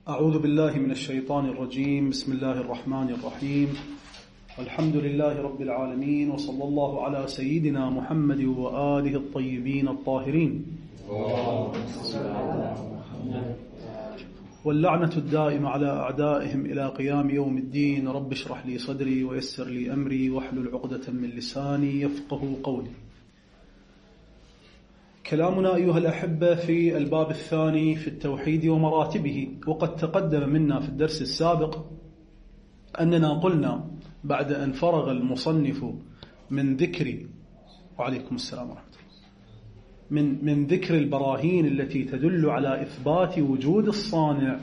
أعوذ بالله من الشيطان الرجيم. بسم الله الرحمن الرحيم. الحمد لله رب العالمين، وصلى الله على سيدنا محمد وآله الطيبين الطاهرين، واللعنة الدائمة على أعدائهم إلى قيام يوم الدين. رب اشرح لي صدري ويسر لي أمري واحلل عقدة من لساني يفقه قولي. كلامنا أيها الأحبة في الباب الثاني في التوحيد ومراتبه، وقد تقدم منا في الدرس السابق أننا قلنا بعد أن فرغ المصنف من ذكر وعليكم السلام ورحمة الله من ذكر البراهين التي تدل على إثبات وجود الصانع،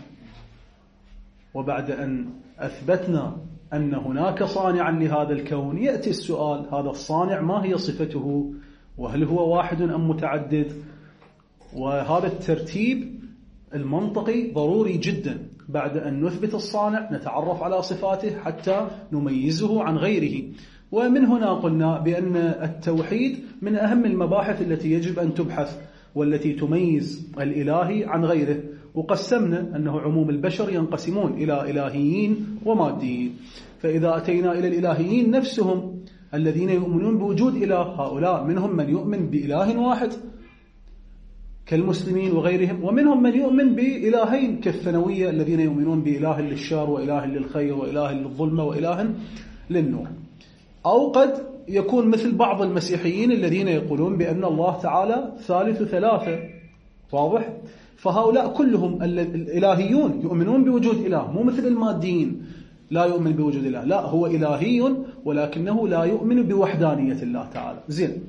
وبعد أن أثبتنا أن هناك صانعا لهذا الكون، يأتي السؤال: هذا الصانع ما هي صفته؟ وهل هو واحد أم متعدد؟ وهذا الترتيب المنطقي ضروري جدا. بعد أن نثبت الصانع نتعرف على صفاته حتى نميزه عن غيره. ومن هنا قلنا بأن التوحيد من أهم المباحث التي يجب أن تبحث والتي تميز الإلهي عن غيره. وقسمنا أنه عموم البشر ينقسمون إلى إلهيين وماديين. فإذا أتينا إلى الإلهيين نفسهم الذين يؤمنون بوجود إله، هؤلاء منهم من يؤمن بإله واحد كالمسلمين وغيرهم، ومنهم من يؤمن بإلهين كالثانوية الذين يؤمنون بإله للشر وإله للخير وإله للظلمة وإله للنور. أو قد يكون مثل بعض المسيحيين الذين يقولون بأن الله تعالى ثالث ثلاثة. واضح؟ فهؤلاء كلهم الإلهيون يؤمنون بوجود إله، مو مثل الماديين لا يؤمن بوجود الله، لا، هو إلهي ولكنه لا يؤمن بوحدانية الله تعالى. زين،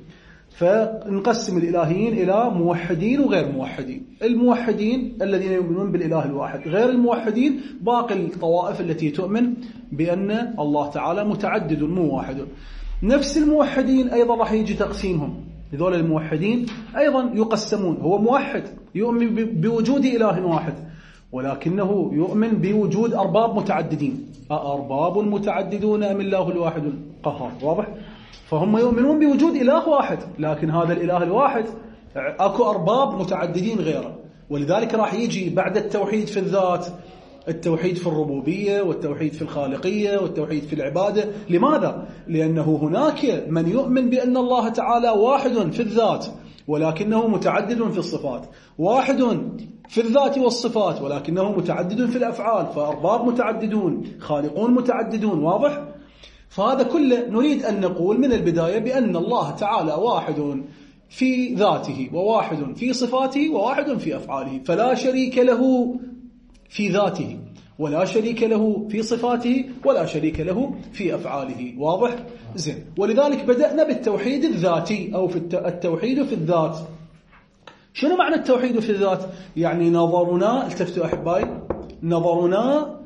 فنقسم الإلهيين إلى موحدين وغير موحدين. الموحدين الذين يؤمنون بالإله الواحد، غير الموحدين باقي الطوائف التي تؤمن بأن الله تعالى متعدد مو واحد. نفس الموحدين أيضا راح يجي تقسيمهم، هذول الموحدين أيضا يقسمون. هو موحد يؤمن بوجود إله واحد، ولكنه يؤمن بوجود أرباب متعددين. أرباب متعددون أم الله الواحد القهار؟ واضح؟ فهم يؤمنون بوجود إله واحد، لكن هذا الإله الواحد أكو أرباب متعددين غيره. ولذلك راح يجي بعد التوحيد في الذات التوحيد في الربوبية، والتوحيد في الخالقية، والتوحيد في العبادة. لماذا؟ لأنه هناك من يؤمن بأن الله تعالى واحد في الذات ولكنه متعدد في الصفات، واحد في الذات والصفات ولكنه متعدد في الأفعال، فأرباب متعددون، خالقون متعددون. واضح؟ فهذا كله نريد أن نقول من البداية بأن الله تعالى واحد في ذاته، وواحد في صفاته، وواحد في أفعاله، فلا شريك له في ذاته، ولا شريك له في صفاته، ولا شريك له في أفعاله. واضح؟ زين. ولذلك بدأنا بالتوحيد الذاتي أو في التوحيد في الذات. شنو معنى التوحيد في الذات؟ يعني نظرنا، التفتوا أحبائي، نظرنا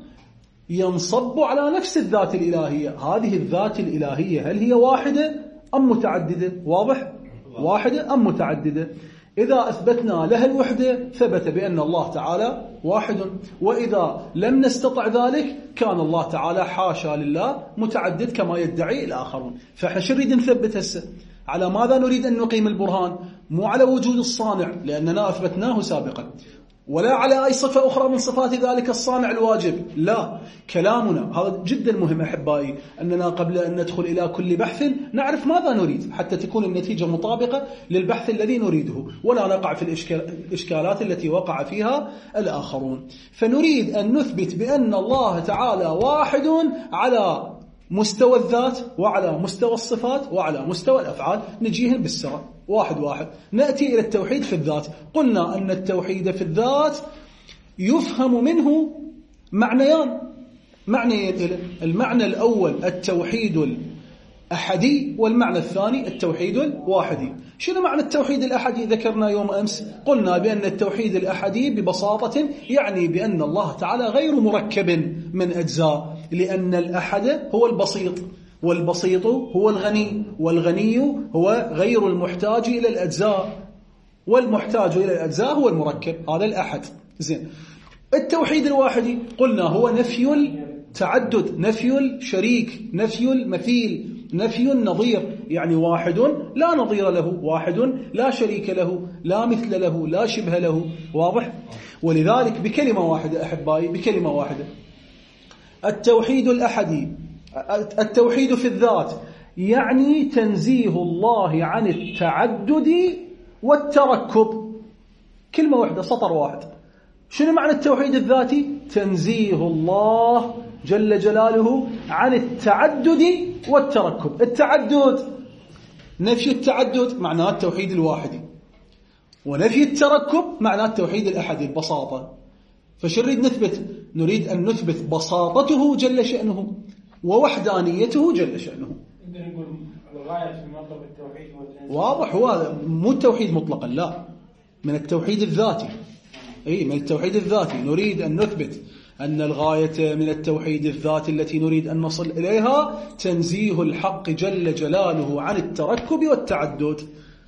ينصب على نفس الذات الإلهية. هذه الذات الإلهية هل هي واحدة أم متعددة؟ واضح؟ واحدة أم متعددة؟ إذا أثبتنا لها الوحدة ثبت بأن الله تعالى واحد، وإذا لم نستطع ذلك كان الله تعالى حاشا لله متعدد كما يدعي الآخرون. فإحنا شو نريد نثبت هسه؟ على ماذا نريد أن نقيم البرهان؟ مو على وجود الصانع لأننا أثبتناه سابقا، ولا على أي صفة أخرى من صفات ذلك الصانع الواجب، لا. كلامنا هذا جدا مهم أحبائي، أننا قبل أن ندخل إلى كل بحث نعرف ماذا نريد حتى تكون النتيجة مطابقة للبحث الذي نريده، ولا نقع في الإشكالات التي وقع فيها الآخرون. فنريد أن نثبت بأن الله تعالى واحد على مستوى الذات، وعلى مستوى الصفات، وعلى مستوى الأفعال. نجيهم بالسرعة واحد واحد. نأتي إلى التوحيد في الذات. قلنا أن التوحيد في الذات يفهم منه معنيان. المعنى الأول التوحيد الأحدي، والمعنى الثاني التوحيد الواحدي. شنو معنى التوحيد الأحدي؟ ذكرنا يوم أمس، قلنا بأن التوحيد الأحدي ببساطة يعني بأن الله تعالى غير مركب من أجزاء، لأن الأحد هو البسيط، والبسيط هو الغني، والغني هو غير المحتاج إلى الأجزاء، والمحتاج إلى الأجزاء هو المركب. هذا الأحد. زين. التوحيد الواحدي قلنا هو نفي التعدد، نفي الشريك، نفي المثيل، نفي النظير. يعني واحد لا نظير له، واحد لا شريك له، لا مثل له، لا شبه له. واضح؟ ولذلك بكلمة واحدة أحبائي، بكلمة واحدة، التوحيد الأحدي، التوحيد في الذات يعني تنزيه الله عن التعدد والتركب. كلمة واحدة، سطر واحد. شنو معنى التوحيد الذاتي؟ تنزيه الله جل جلاله عن التعدد والتركب. التعدد، نفي التعدد معناه التوحيد الواحدي، ونفي التركب معناه التوحيد الأحدي ببساطة. فشو نريد نثبت؟ نريد أن نثبت بساطته جل شأنه ووحدانيته جل شأنه. نقول الغاية في مطلب التوحيد واضح؟ هو مو التوحيد مطلقا، لا، من التوحيد الذاتي. من التوحيد الذاتي نريد أن نثبت أن الغاية من التوحيد الذاتي التي نريد أن نصل إليها تنزيه الحق جل جلاله عن التركب والتعدد.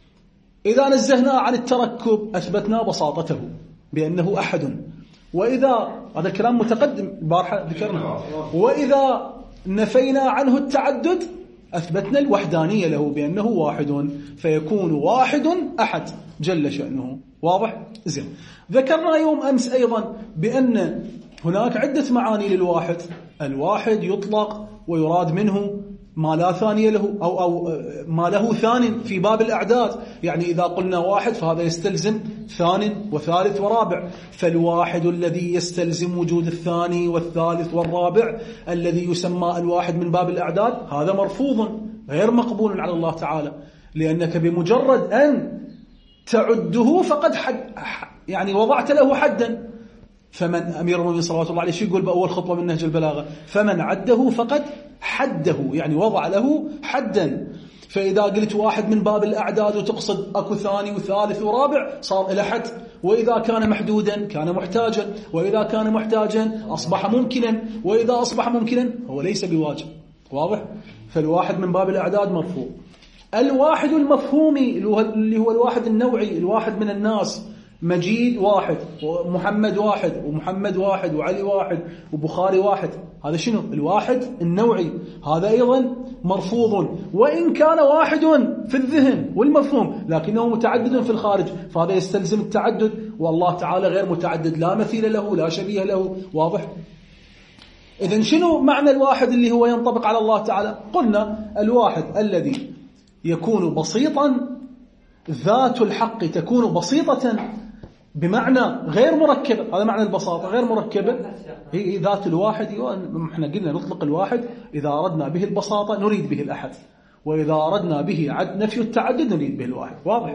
إذا نزهنا عن التركب أثبتنا بساطته بأنه أحد، وإذا هذا الكلام متقدم البارحة ذكرنا، وإذا نفينا عنه التعدد أثبتنا الوحدانية له بأنه واحد، فيكون واحد أحد جل شأنه. واضح؟ زين. ذكرنا يوم أمس أيضا بأن هناك عدة معاني للواحد. الواحد يطلق ويراد منه ما لا ثاني له أو ما له ثان في باب الأعداد. يعني إذا قلنا واحد فهذا يستلزم ثان وثالث ورابع، فالواحد الذي يستلزم وجود الثاني والثالث والرابع الذي يسمى الواحد من باب الأعداد هذا مرفوض غير مقبول على الله تعالى، لأنك بمجرد أن تعده فقد يعني وضعت له حدا. فمن أمير المؤمنين صلوات الله عليه شو يقول بأول خطوة من نهج البلاغة؟ فمن عده فقد حده، يعني وضع له حدا. فإذا قلت واحد من باب الأعداد وتقصد أكو ثاني وثالث ورابع صار إلى حد، وإذا كان محدودا كان محتاجا، وإذا كان محتاجا أصبح ممكنا، وإذا أصبح ممكنا هو ليس بواجب. واضح؟ فالواحد من باب الأعداد مرفوع. الواحد المفهومي اللي هو الواحد النوعي، الواحد من الناس، مجيد واحد ومحمد واحد ومحمد واحد وعلي واحد وبخاري واحد، هذا شنو؟ الواحد النوعي، هذا أيضا مرفوض، وإن كان واحد في الذهن والمفهوم لكنه متعدد في الخارج، فهذا يستلزم التعدد، والله تعالى غير متعدد، لا مثيل له لا شبيه له. واضح؟ إذن شنو معنى الواحد اللي هو ينطبق على الله تعالى؟ قلنا الواحد الذي يكون بسيطا، ذات الحق تكون بسيطة بمعنى غير مركبة، هذا معنى البساطة، غير مركبة. هي ذات الواحد، احنا قلنا نطلق الواحد إذا أردنا به البساطة نريد به الأحد، وإذا أردنا به نفي التعدد نريد به الواحد. واضح؟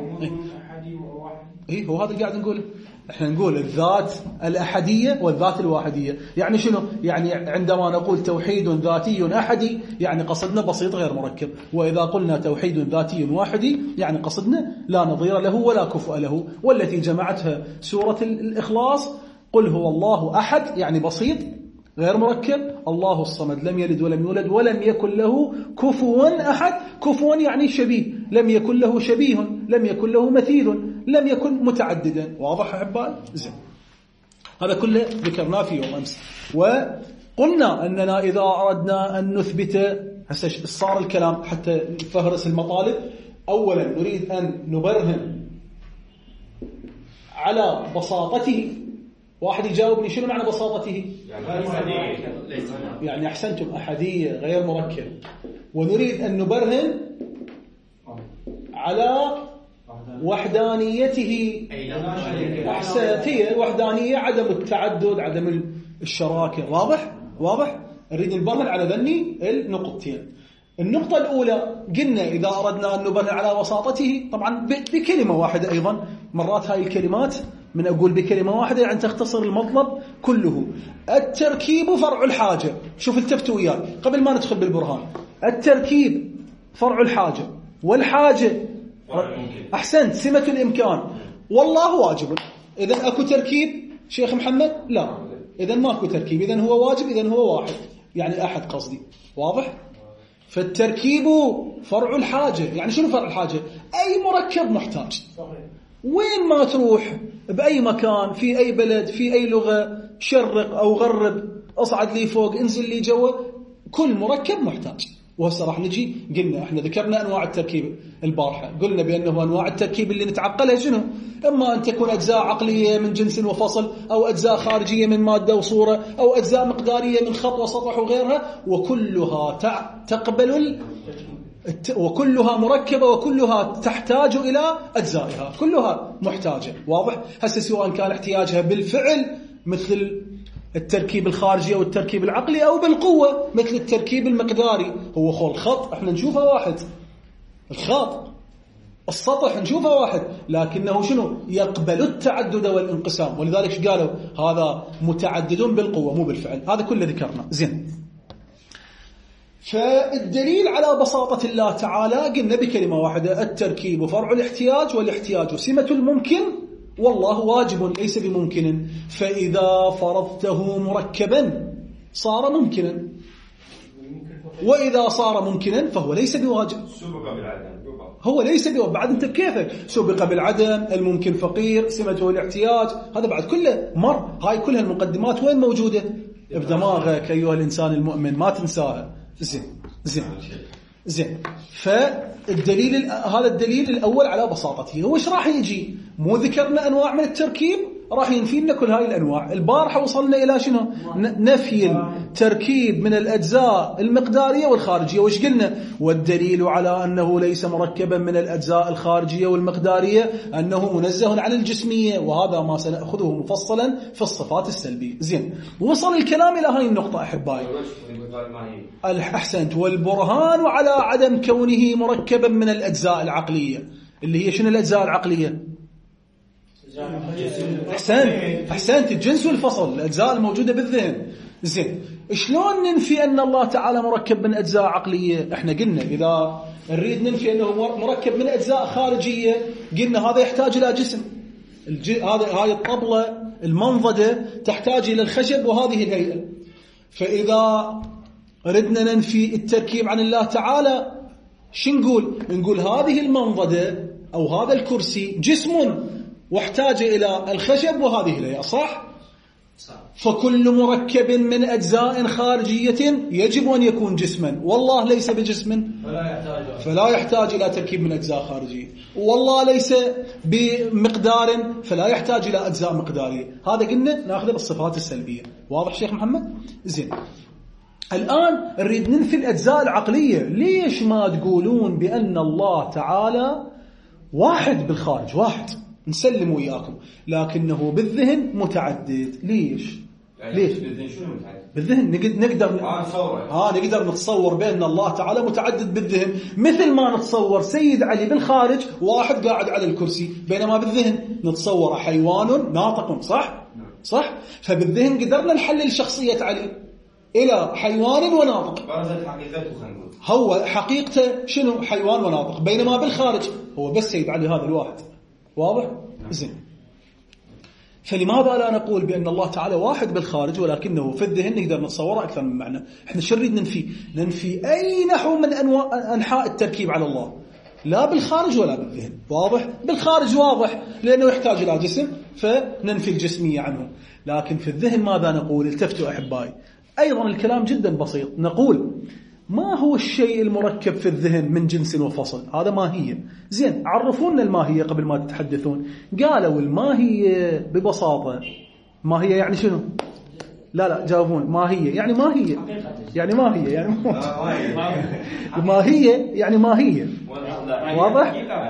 هو هذا قاعد نقوله. احنا نقول الذات الأحدية والذات الواحدية. يعني شنو؟ يعني عندما نقول توحيد ذاتي أحدي يعني قصدنا بسيط غير مركب، وإذا قلنا توحيد ذاتي واحدي يعني قصدنا لا نظير له ولا كفء له، والتي جمعتها سورة الإخلاص: قل هو الله أحد، يعني بسيط غير مركب، الله الصمد لم يلد ولم يولد ولم يكن له كفوا أحد. كفوا يعني شبيه، لم يكن له شبيه، لم يكن له مثيل، لم يكن متعددا. واضح أحبائي؟ زين. هذا كله ذكرناه في يوم أمس، وقلنا أننا إذا أردنا أن نثبت، هسه صار الكلام حتى فهرس المطالب. أولا نريد أن نبرهن على بساطته. واحد يجاوبني شنو معنى بساطته؟ يعني أحسنتم، أحدية غير مركب. ونريد أن نبرهن على وحدانيته. أحسنت، هي الوحدانية، عدم التعدد، عدم الشراكة. واضح؟ نريد نبرهن على ذني النقطتين. النقطة الأولى قلنا إذا أردنا أن نبرهن على بساطته طبعا بكلمة واحدة. أيضا مرات هاي الكلمات من أقول بكلمة واحدة يعني تختصر المطلب كله. التركيب فرع الحاجة. شوف التفتوا وياي قبل ما ندخل بالبرهان. التركيب فرع الحاجة، والحاجة أحسنت سمة الإمكان، والله واجب. إذن أكو تركيب شيخ محمد؟ لا، إذن ما أكو تركيب، إذن هو واجب، إذن هو واحد، يعني أحد قصدي. واضح؟ فالتركيب فرع الحاجة. يعني شنو فرع الحاجة؟ أي مركب محتاج، وين ما تروح بأي مكان، في أي بلد، في أي لغة، شرق أو غرب، أصعد لي فوق، انزل لي جوا، كل مركب محتاج. وهسه راح نجي قلنا احنا ذكرنا انواع التركيب البارحه، قلنا بانه انواع التركيب اللي نتعقلها شنو؟ اما ان تكون اجزاء عقليه من جنس وفصل، او اجزاء خارجيه من ماده وصوره، او اجزاء مقداريه من خط وسطح وغيرها، وكلها تقبل وكلها مركبه وكلها تحتاج الى اجزائها، كلها محتاجه. واضح؟ هسه سواء كان احتياجها بالفعل مثل التركيب الخارجي أو التركيب العقلي، أو بالقوة مثل التركيب المقداري. هو خو الخط احنا نشوفه واحد، الخط السطح نشوفه واحد، لكنه شنو؟ يقبل التعدد والانقسام. ولذلك قالوا هذا متعدد بالقوة مو بالفعل. هذا كله ذكرنا. زين، فالدليل على بساطة الله تعالى قلنا بكلمة واحدة: التركيب فرع الاحتياج، والاحتياج سمة الممكن، والله واجب ليس بممكن. فإذا فرضته مركبا صار ممكنا، وإذا صار ممكنا فهو ليس بواجب. سبق بالعدم، هو ليس بواجب. بعد انت كيفك سبق بالعدم، الممكن فقير، سمته الاحتياج، هذا بعد كله مر. هاي كلها المقدمات وين موجودة؟ بدماغك أيها الإنسان المؤمن، ما تنساها. زين. فالدليل هذا الدليل الأول على بساطته. هو ايش راح يجي؟ مو ذكرنا أنواع من التركيب، راح ينفي لنا كل هاي الأنواع. البارحة وصلنا إلى شنو؟ نفي التركيب من الأجزاء المقدارية والخارجية. وش قلنا؟ والدليل على أنه ليس مركبا من الأجزاء الخارجية والمقدارية أنه منزه عن الجسمية، وهذا ما سنأخذه مفصلا في الصفات السلبية. زين، وصل الكلام إلى هاي النقطة أحبائي. أحسنت. والبرهان على عدم كونه مركبا من الأجزاء العقلية، اللي هي شنو الأجزاء العقلية؟ أحسنت، الجنس والفصل، الأجزاء الموجودة بالذهن. زين، شلون ننفي أن الله تعالى مركب من أجزاء عقلية؟ احنا قلنا إذا نريد ننفي أنه مركب من أجزاء خارجية، قلنا هذا يحتاج إلى جسم. هاي الطبلة المنضدة تحتاج إلى الخشب وهذه الهيئة. فإذا ردنا ننفي التركيب عن الله تعالى شو نقول هذه المنضدة أو هذا الكرسي جسم واحتاج إلى الخشب وهذه الهيئة، صح؟ فكل مركب من أجزاء خارجية يجب أن يكون جسما، والله ليس بجسم فلا يحتاج إلى تركيب من أجزاء خارجية، والله ليس بمقدار فلا يحتاج إلى أجزاء مقدارية. هذا قلنا ناخذه بالصفات السلبية. واضح شيخ محمد؟ زين، الآن نريد ننفي الأجزاء العقلية. ليش ما تقولون بأن الله تعالى واحد بالخارج، واحد نسلم وياكم، لكنه بالذهن متعدد؟ ليش؟ بالذهن شنو متعدد؟ بالذهن نقدر نتصور بأن الله تعالى متعدد بالذهن، مثل ما نتصور سيد علي بالخارج واحد قاعد على الكرسي، بينما بالذهن نتصور حيوان ناطق، صح؟ فبالذهن قدرنا نحلل شخصية علي إلى حيوان وناطق، برزت حقيقته. خلينا نقول هو حقيقته شنو؟ حيوان وناطق، بينما بالخارج هو بس سيد علي هذا الواحد. واضح؟ زين، فلماذا لا نقول بأن الله تعالى واحد بالخارج ولكنه في الذهن نقدر نتصوره أكثر من معنى؟ احنا شو نريد ننفي أي نحو من أنحاء التركيب على الله، لا بالخارج ولا بالذهن. واضح؟ بالخارج واضح لأنه يحتاج إلى جسم فننفي الجسمية عنه، لكن في الذهن ماذا نقول؟ التفتوا أحبائي، أيضا الكلام جدا بسيط. نقول ما هو الشيء المركب في الذهن من جنس وفصل؟ هذا ماهية. زين، عرفونا الماهية قبل ما تتحدثون. قالوا الماهية ببساطة، ماهية يعني شنو؟ لا جاوبون. ماهية يعني ماهية يعني ماهية. واضح؟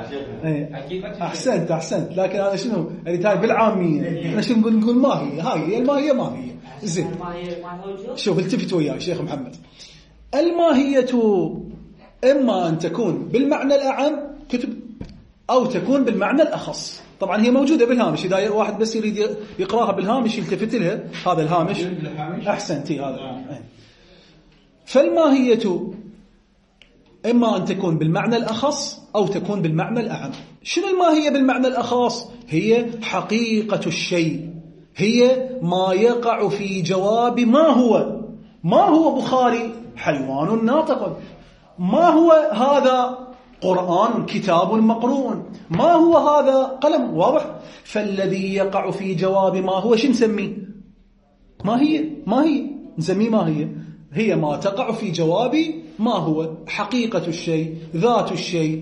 أحسنت. لكن هذا شنو؟ يعني هاي بالعامية احنا شو نقول ماهية. هاي الماهية ماهية. زين، شوف التفت وياي شيخ محمد. الماهية إما أن تكون بالمعنى الأعم كتب، أو تكون بالمعنى الأخص. طبعا هي موجودة بالهامش، إذا واحد بس يريد يقراها بالهامش يلتفت لها. هذا الهامش. أحسنتي هذا. فالماهية إما أن تكون بالمعنى الأخص أو تكون بالمعنى الأعم. شنو الماهية بالمعنى الأخص؟ هي حقيقة الشيء، هي ما يقع في جواب ما هو بخاري حيوان ناطق، ما هو هذا قرآن كتاب مقروء، ما هو هذا قلم. واضح؟ فالذي يقع في جواب ما هو شو نسميه؟ ما هي نسميه ما هي ما تقع في جواب ما هو حقيقة الشيء، ذات الشيء.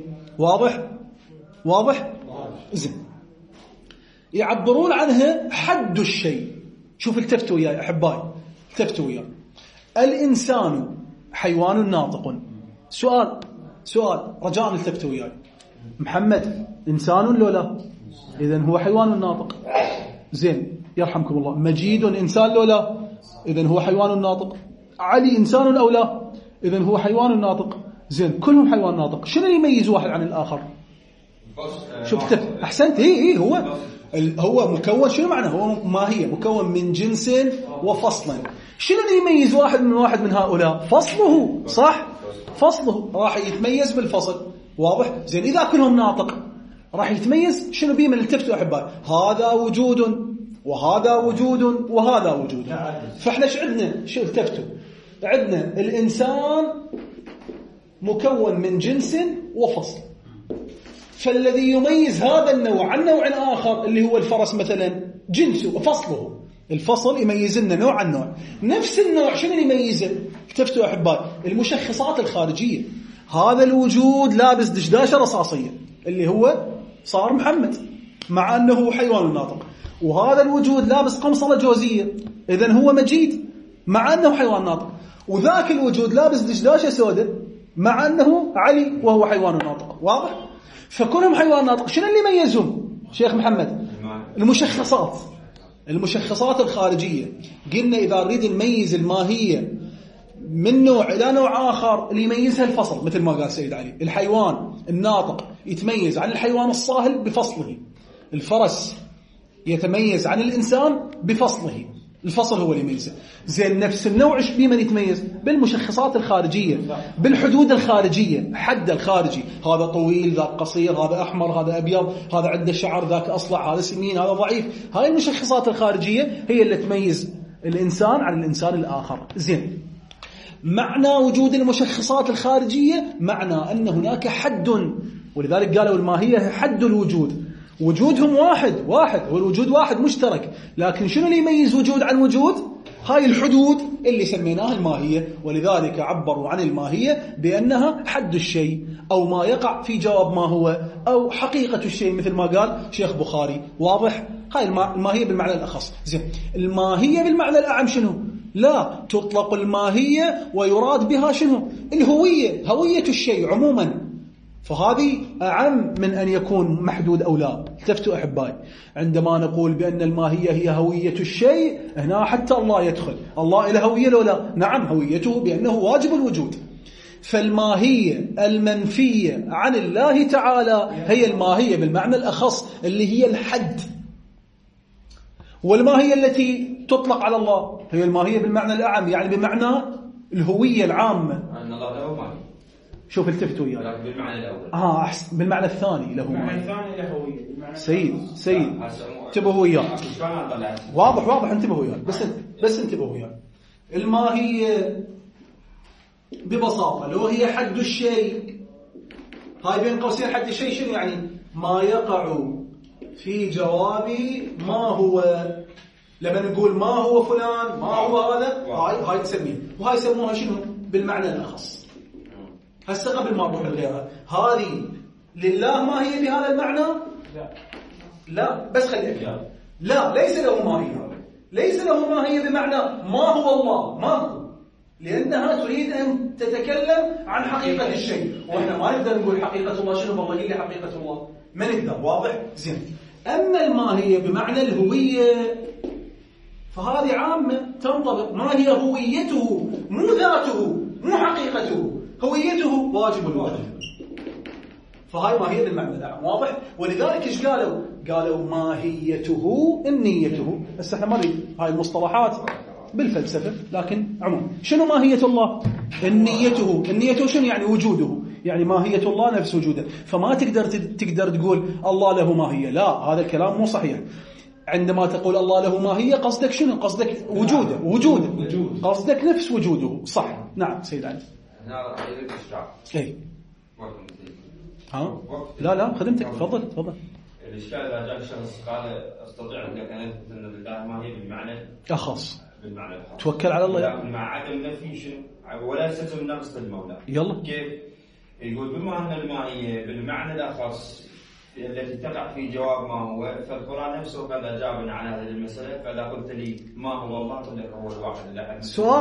واضح زين. يعبرون عنها حد الشيء. شوف التفتوا وياي أحبائي، التفتوا وياي. الإنسان حيوان ناطق. سؤال رجاء التفتوا وياي. محمد إنسان لو لا؟ إذن هو حيوان ناطق. زين يرحمكم الله. مجيد إنسان لو لا؟ إذن هو حيوان ناطق. علي إنسان أو لا؟ إذن هو حيوان ناطق. زين كلهم حيوان ناطق. شنو يميز واحد عن الآخر؟ شفت أحسنت. هو مكون. شنو معنى هو؟ ماهية مكون من جنس وفصل. شنو اللي يميز واحد من هؤلاء؟ فصله. صح، فصله راح يتميز بالفصل. واضح. زين إذا كلهم ناطق راح يتميز شنو بيه من التفتوا أحبائي؟ هذا وجود وهذا وجود وهذا وجود. فإحنا ايش عندنا؟ شو التفتوا؟ عندنا الإنسان مكون من جنس وفصل. فالذي يميز هذا النوع عن نوع آخر اللي هو الفرس مثلا جنسه وفصله. الفصل يميز لنا نوع عن نوع. نفس النوع شنو يميزه؟ اكتفتوا أحبائي المشخصات الخارجية. هذا الوجود لابس دشداشة رصاصية اللي هو صار محمد مع أنه حيوان ناطق، وهذا الوجود لابس قمصلة جوزية إذن هو مجيد مع أنه حيوان ناطق، وذاك الوجود لابس دشداشة سوداء مع أنه علي وهو حيوان ناطق. واضح؟ فكلهم حيوان ناطق. شنو اللي يميزهم شيخ محمد؟ المشخصات الخارجية. قلنا إذا نريد نميز الماهية من نوع إلى نوع آخر اللي يميزها الفصل، مثل ما قال سيد علي. الحيوان الناطق يتميز عن الحيوان الصاهل بفصله. الفرس يتميز عن الإنسان بفصله. الفصل هو اللي يميزه. زين نفس النوع ايش بيه من يتميز؟ بالمشخصات الخارجية، بالحدود الخارجية. حد الخارجي، هذا طويل ذاك قصير، هذا أحمر هذا أبيض، هذا عنده شعر ذاك أصلع، هذا سمين هذا ضعيف. هاي المشخصات الخارجية هي اللي تميز الإنسان عن الإنسان الآخر. زين معنى وجود المشخصات الخارجية معنى أن هناك حد، ولذلك قالوا الماهية حد الوجود. وجودهم واحد والوجود واحد مشترك، لكن شنو اللي يميز وجود عن وجود؟ هاي الحدود اللي سميناها الماهية. ولذلك عبروا عن الماهية بأنها حد الشيء أو ما يقع في جواب ما هو أو حقيقة الشيء مثل ما قال شيخ بخاري. واضح؟ هاي الماهية بالمعنى الأخص. زين الماهية بالمعنى الأعم شنو؟ لا تطلق الماهية ويراد بها شنو؟ الهوية، هوية الشيء عموما. فهذه أعم من أن يكون محدود أو لا. التفتوا أحبائي عندما نقول بأن الماهية هي هوية الشيء، هنا حتى الله يدخل. الله إله هوية لو لا؟ نعم هويته بأنه واجب الوجود. فالماهية المنفية عن الله تعالى هي الماهية بالمعنى الأخص اللي هي الحد، والماهية التي تطلق على الله هي الماهية بالمعنى الأعم، يعني بمعنى الهوية العامة. شوف التفتوا وياي. بالمعنى الأول. أحسن. بالمعنى الثاني له. بالمعنى الثاني له هوية. سيد انتبهوا وياي. واضح انتبهوا وياي. بس انتبهوا وياي. الماهية ببساطة لو هي حد الشيء، هاي بين قوسين حد الشيء شنو يعني؟ ما يقع في جوابي ما هو. لما نقول ما هو فلان ما هو هذا، هاي تسميه، وهاي يسموها شنو؟ بالمعنى الأخص. هسه قبل ما نروح لغيرها، هذه لله ما هي بهذا المعنى؟ لا بس خليك. لا ليس له ماهية. ليس له ماهية بمعنى ما هو الله، ما هو، لأنها تريد أن تتكلم عن حقيقة الشيء، وإحنا ما نقدر نقول حقيقة الله شنو. والله قل لي حقيقة الله ما نقدر. واضح؟ زين. أما الماهية بمعنى الهوية فهذه عامة تنطبق. ما هي هويته؟ مو ذاته، مو حقيقته، هويته واجب الواجب. فهاي ماهية بالمعنى الأعم. واضح؟ ولذلك إيش قالوا ماهيته النيته. بس احنا ما نريد هاي المصطلحات بالفلسفة، لكن عموما شنو ماهية الله؟ النيته شنو يعني؟ وجوده. يعني ماهية الله نفس وجوده. فما تقدر تقول الله له ماهية. لا هذا الكلام مو صحيح. عندما تقول الله له ماهية قصدك شنو؟ قصدك وجوده. قصدك نفس وجوده. صح. نعم سيد علي. اي لا خدمتك. تفضل. الإشكال إذا جاء شخص قال أستطيع أن أثبت أن لله ماهية بالمعنى أخص. بالمعنى الخاص. توكل على الله. لكن مع عدم نفي شنو ولا يستلزم نقص المولى. يلا كيف؟ يقول بما أن الماهية بالمعنى الأخص التي تقع في جواب ما هو، فالقرآن نفسه قد أجابنا عن هذه المسألة. فإذا قلت لي ما هو الله قلت لك هو الواحد الأحد.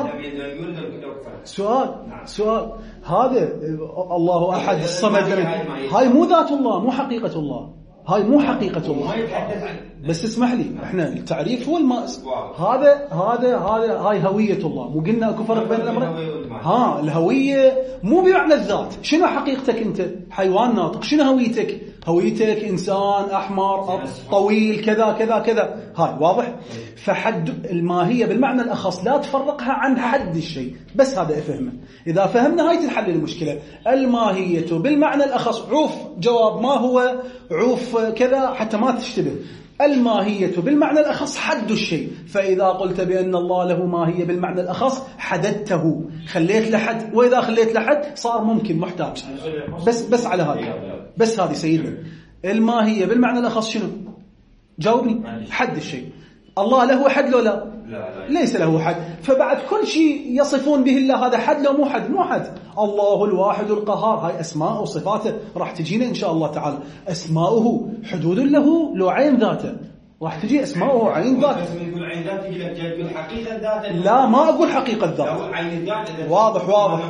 سؤال هذا الله أحد الصمد، هاي مو ذات الله، مو حقيقة الله، هاي مو حقيقة الله. بس اسمح لي، احنا التعريف هو الماس، هاي هوية الله. مو قلنا اكو فرق بين الامرين؟ الهوية مو بمعنى الذات. شنو حقيقتك انت؟ حيوان ناطق. شنو هويتك؟ هويتك انسان احمر طويل كذا كذا كذا. هاي واضح. فحد الماهية بالمعنى الاخص لا تفرقها عن حد الشيء، بس هذا افهمه. اذا فهمنا هاي تنحل المشكلة. الماهية بالمعنى الاخص عوف جواب ما هو، عوف كذا حتى ما تشتبه. الماهية بالمعنى الأخص حد الشيء. فإذا قلت بأن الله له ماهية بالمعنى الأخص حددته، خليت لحد. وإذا خليت لحد صار ممكن محتاج. بس على هذه، بس هذه سيدنا الماهية بالمعنى الأخص شنو؟ جاوبني. حد الشيء. الله له حد لو لا؟ ليس له حد. فبعد كل شيء يصفون به الله هذا حد لو مو حد؟ مو حد. الله الواحد القهار، هاي أسماء وصفاته راح تجينا إن شاء الله تعالى. أسماؤه حدود له لو عين ذاته، راح تجي أسماؤه عين ذاته. يقول عين ذاته يقول حقيقة ذاته. لا ما أقول حقيقة ذاته. واضح.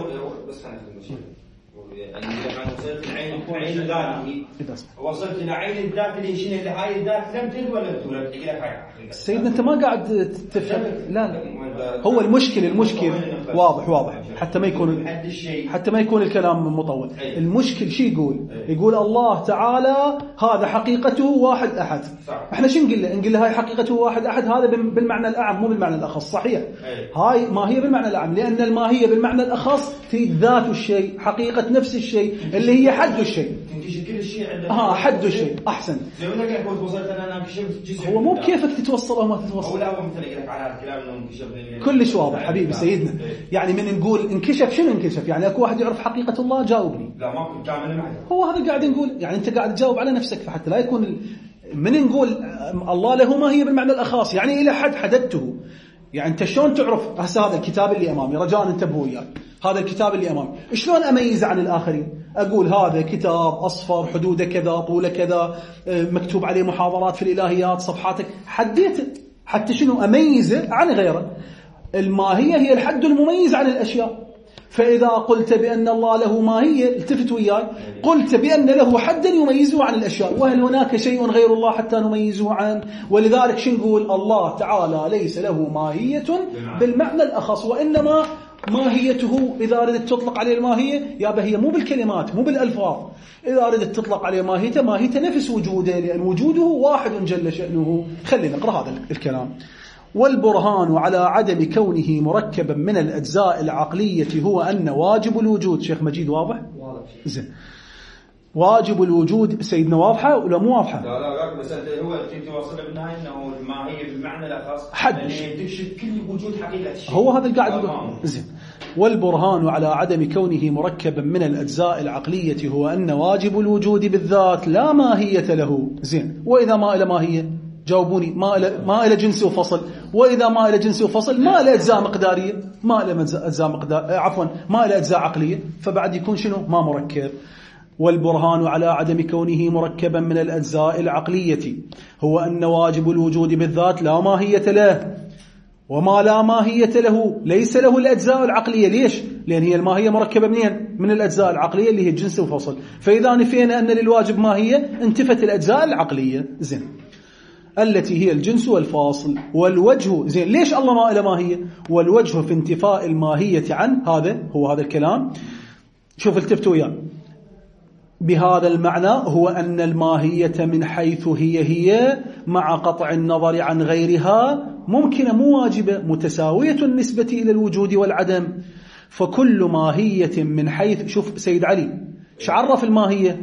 عين ذاته وصلت إلى عين الذات اللي شنو اللي هاي الذات لم تلد ولا تولد. تقول لك حقيقة. سيدنا أنت ما قاعد تفهم. لا هو المشكل واضح حتى ما يكون الكلام مطول. المشكل شي يقول الله تعالى هذا حقيقته واحد أحد. احنا شو نقول له هاي حقيقته واحد أحد، هذا بالمعنى الأعم مو بالمعنى الأخص. صحيح. هاي ماهية بالمعنى الأعم، لأن الماهية بالمعنى الأخص في ذات الشيء، حقيقة نفس الشيء اللي هي حد الشيء. كل الشيء حد الشيء. أحسن. هو مو بكيفك تتوصل أو ما تتوصل. كلش واضح حبيبي سيدنا. يعني من نقول انكشف، شنو انكشف؟ يعني اكو واحد يعرف حقيقة الله؟ جاوبني. لا ما كنت كامل معي. هو هذا قاعد نقول، يعني انت قاعد تجاوب على نفسك، فحتى لا يكون من نقول الله له ما هي بالمعنى الأخاص، يعني إلى حد حددته. يعني انت شلون تعرف؟ هسه هذا الكتاب اللي امامي، رجاء انتبهوا وياي، هذا الكتاب اللي امامي شلون اميزه عن الاخرين؟ اقول هذا كتاب اصفر، حدوده كذا، طوله كذا، مكتوب عليه محاضرات في الالهيات، صفحاتك، حديته حتى شنو اميزه عن غيره. الماهيه هي الحد المميز عن الاشياء. فاذا قلت بان الله له ماهيه، التفت وياي، قلت بان له حدا يميزه عن الاشياء. وهل هناك شيء غير الله حتى نميزه عنه؟ ولذلك شو نقول؟ الله تعالى ليس له ماهيه بالمعنى الاخص، وانما ماهيته إذا أردت تطلق عليه الماهية يابا هي مو بالكلمات، مو بالألفاظ. إذا أردت تطلق عليه ماهيته نفس وجوده، لأن وجوده واحد جل شأنه. خلينا نقرأ هذا الكلام. والبرهان على عدم كونه مركبا من الأجزاء العقلية هو أن واجب الوجود. شيخ مجيد واضح؟ زين. واجب الوجود سيدنا واضحة ولا مو واضحة؟ لا بس هو توصل بالنهاية أنه الماهية بالمعنى الأخص حد تكشف كل وجود حقيقة الشيء. هو هذا القاعد يقول. زين. والبرهان على عدم كونه مركبا من الأجزاء العقلية هو أن واجب الوجود بالذات لا ماهية له. زين. وإذا ما إلى ماهية؟ جاوبوني. ما إلى جنس وفصل. وإذا ما إلى جنس وفصل ما إلى أجزاء مقدارية، ما إلى أجزاء ما إلى أجزاء عقلية، فبعد يكون شنو؟ ما مركب. والبرهان على عدم كونه مركبا من الأجزاء العقلية هو أن واجب الوجود بالذات لا ماهية له، وما لا ماهية له ليس له الأجزاء العقلية. ليش؟ لأن هي الماهية مركبة من الأجزاء العقلية اللي هي الجنس وفصل. فإذا نفينا أن للواجب ماهية انتفت الأجزاء العقلية. زين. التي هي الجنس والفاصل. والوجه، زين، ليش الله ما له ماهية؟ والوجه في انتفاء الماهية عنه، هذا الكلام. شوف التفتوا وياه. بهذا المعنى هو أن الماهية من حيث هي مع قطع النظر عن غيرها ممكنة مو واجبة، متساوية النسبة إلى الوجود والعدم. فكل ماهية من حيث، شوف سيد علي شعرف الماهية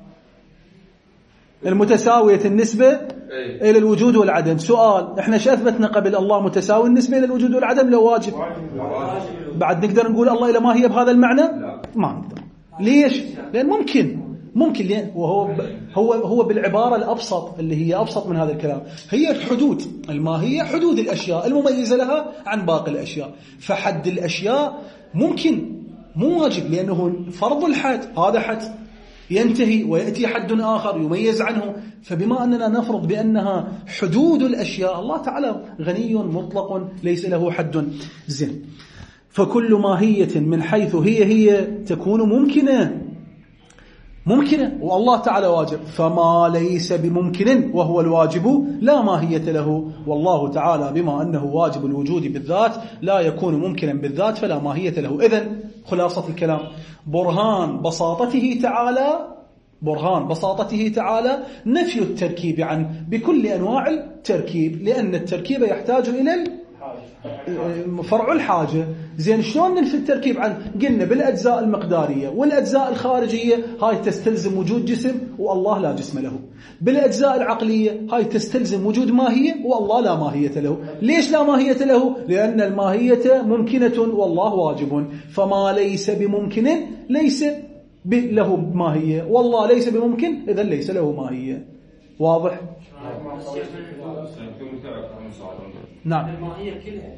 المتساوية النسبة إلى الوجود والعدم. سؤال، احنا شاثبتنا قبل الله متساوي النسبة إلى الوجود والعدم لو واجب؟ بعد نقدر نقول الله إلى ماهية بهذا المعنى؟ ما نقدر. ليش؟ لأن ممكن هو بالعبارة الأبسط اللي هي أبسط من هذا الكلام، هي الحدود الماهية، حدود الأشياء المميزة لها عن باقي الأشياء. فحد الأشياء ممكن مو واجب، لأنه فرض الحد هذا حد ينتهي ويأتي حد آخر يميز عنه. فبما أننا نفرض بأنها حدود الأشياء، الله تعالى غني مطلق ليس له حد. زين، فكل ماهية من حيث هي تكون ممكنة والله تعالى واجب، فما ليس بممكن وهو الواجب لا ماهية له، والله تعالى بما أنه واجب الوجود بالذات لا يكون ممكنا بالذات فلا ماهية له. إذن خلاصة الكلام، برهان بساطته تعالى نفي التركيب عنه بكل أنواع التركيب، لأن التركيب يحتاج إلى فرع الحاجة. زين، شلون ننفي التركيب عنه؟ قلنا بالأجزاء المقدارية والأجزاء الخارجية، هاي تستلزم وجود جسم والله لا جسم له. بالأجزاء العقلية هاي تستلزم وجود ماهية والله لا ماهية له. ليش لا ماهية له؟ لأن الماهية ممكنة والله واجب، فما ليس بممكن ليس له ماهية، والله ليس بممكن إذن ليس له ماهية. واضح؟ نعم. الماهية كلها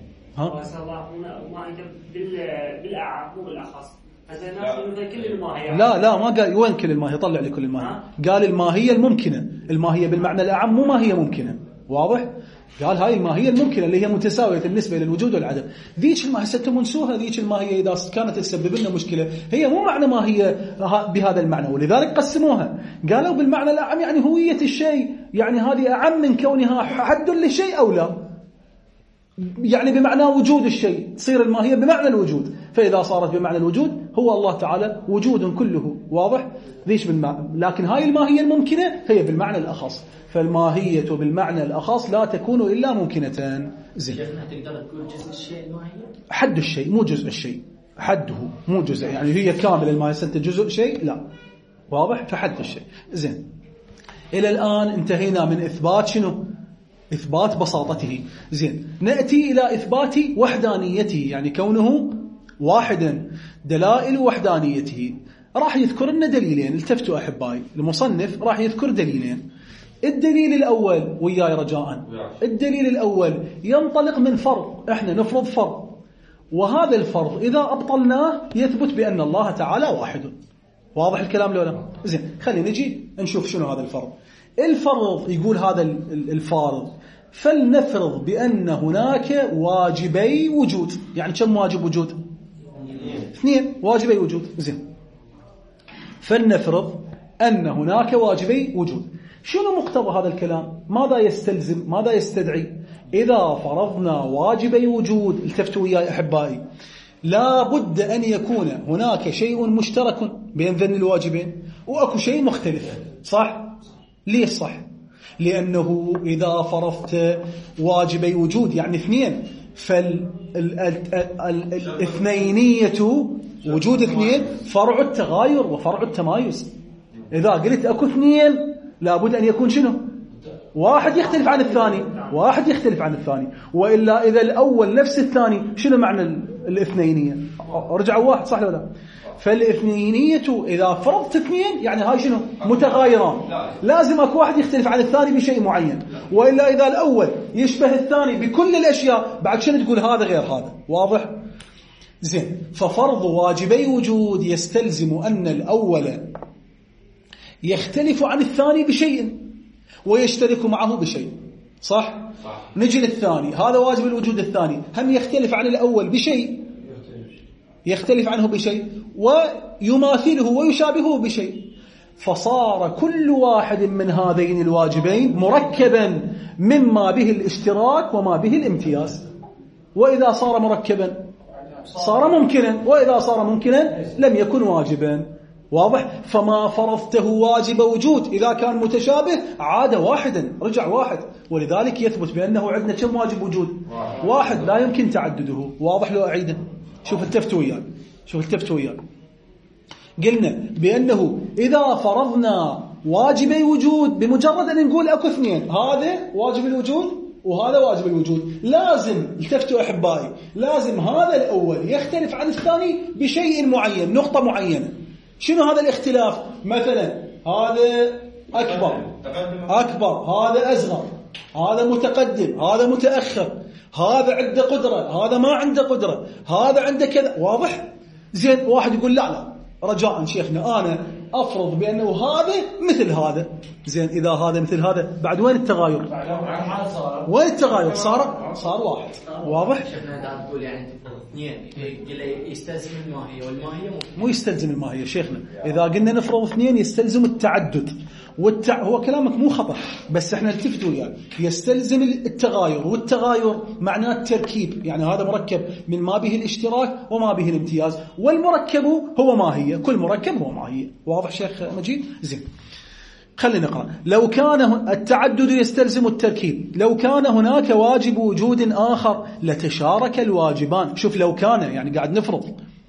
ماهية بالأعم مو بالأخص. كل الماهية. لا ما قال وين كل الماهية، طلع لي كل الماهية. قال الماهية الممكنة، الماهية بالمعنى الأعم مو ماهية ممكنة. واضح؟ قال هاي الماهية الممكنة اللي هي متساوية بالنسبة للوجود والعدم. ذيك الماهية ستمنسوها، ذيك الماهية إذا كانت تسبب لنا مشكلة هي مو معنى ماهية بهذا المعنى، ولذلك قسموها. قالوا بالمعنى الأعم يعني هوية الشيء، يعني هذه أعم من كونها حد للشيء أو لا، يعني بمعنى وجود الشيء تصير الماهية بمعنى الوجود. فإذا صارت بمعنى الوجود هو الله تعالى وجود كله. واضح؟ ذيش بالمعنى. لكن هاي الماهية الممكنة هي بالمعنى الأخص، فالماهية بالمعنى الأخص لا تكون إلا ممكنتان. زين، تقدر تقول جزء الشيء الماهية؟ حد الشيء مو جزء الشيء، حده مو جزء، يعني هي كامل الماهية. سنت جزء شيء لا. واضح؟ فحد الشيء. زين، إلى الآن انتهينا من إثبات شنو؟ إثبات بساطته. زين، نأتي إلى إثبات وحدانيته، يعني كونه واحدا، دلائل وحدانيته. راح يذكر لنا دليلين. التفتوا أحبائي، المصنف راح يذكر دليلين. الدليل الأول وياي رجاء، الدليل الأول ينطلق من فرض، احنا نفرض فرض، وهذا الفرض إذا أبطلناه يثبت بأن الله تعالى واحد. واضح الكلام لولا؟ زين، خلينا نجي نشوف شنو هذا الفرض. الفرض يقول هذا الفارض، فلنفرض بأن هناك واجبي وجود. يعني كم واجب وجود؟ 2 واجبي وجود. زين، فلنفرض أن هناك واجبي وجود. شنو مقتضى هذا الكلام؟ ماذا يستلزم؟ ماذا يستدعي؟ إذا فرضنا واجبي وجود، التفتوا وياي أحبائي، لا بد أن يكون هناك شيء مشترك بين ذن الواجبين وأكو شيء مختلف. صح؟ ليش صح؟ لأنه إذا فرضت واجبي وجود يعني 2، فالاثنينية وجود 2 فرع التغاير وفرع التمايز. إذا قلت أكو 2 لابد أن يكون شنو؟ واحد يختلف عن الثاني، واحد يختلف عن الثاني، وإلا إذا الأول نفس الثاني شنو معنى الاثنينية؟ رجعوا واحد، صح ولا لا؟ فالاثنينية إذا فرضت 2 يعني هاي شنو؟ متغايران، لازم أكو واحد يختلف عن الثاني بشيء معين، وإلا إذا الأول يشبه الثاني بكل الأشياء بعد شنو تقول هذا غير هذا. واضح؟ زين، ففرض واجبي وجود يستلزم أن الأول يختلف عن الثاني بشيء ويشترك معه بشيء. صح؟ نجي للثاني، هذا واجب الوجود الثاني، هم يختلف عن الأول بشيء، يختلف عنه بشيء ويماثله ويشابهه بشيء، فصار كل واحد من هذين الواجبين مركبا مما به الاشتراك وما به الامتياز. وإذا صار مركبا صار ممكنا، وإذا صار ممكنا لم يكن واجبا. واضح؟ فما فرضته واجب وجود إذا كان متشابه عاد واحدا، رجع واحد، ولذلك يثبت بأنه عندنا كم واجب وجود؟ واحد، لا يمكن تعدده. واضح لو أعيده؟ شوف التفتوا وياي. قلنا بأنه إذا فرضنا واجبي وجود بمجرد أن نقول أكو 2، هذا واجب الوجود وهذا واجب الوجود، لازم التفتوا أحبائي، لازم هذا الأول يختلف عن الثاني بشيء معين، نقطة معينة. شنو هذا الاختلاف؟ مثلا هذا أكبر، هذا أصغر، هذا متقدم، هذا متأخر، هذا عنده قدرة، هذا ما عنده قدرة، هذا عنده كذا. واضح؟ زين واحد يقول لا رجاء شيخنا أنا أفرض بأنه هذا مثل هذا. زين إذا هذا مثل هذا بعد وين التغاير؟ وين التغاير؟ صار واحد. واضح؟ شيخنا تقول يعني اثنين يستلزم الماهية، والماهية مو يستلزم الماهية شيخنا. إذا قلنا نفرض اثنين يستلزم التعدد، هو كلامك مو خطأ بس احنا التفتوا يعني يستلزم التغاير، والتغاير معناه التركيب، يعني هذا مركب من ما به الاشتراك وما به الامتياز، والمركب هو ماهية، كل مركب هو ماهية. واضح شيخ مجيد؟ زين خلينا نقرأ. لو كان التعدد يستلزم التركيب، لو كان هناك واجب وجود آخر لتشارك الواجبان. شوف لو كان يعني قاعد نفرض،